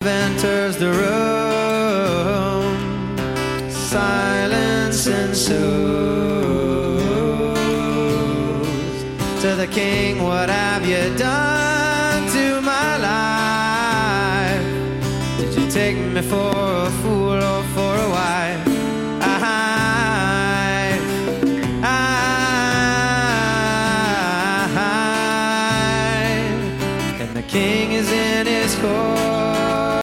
enters the room, silence ensues. To the king, what have you done to my life? Did you take me for a fool or for a wife? And the king is in his court,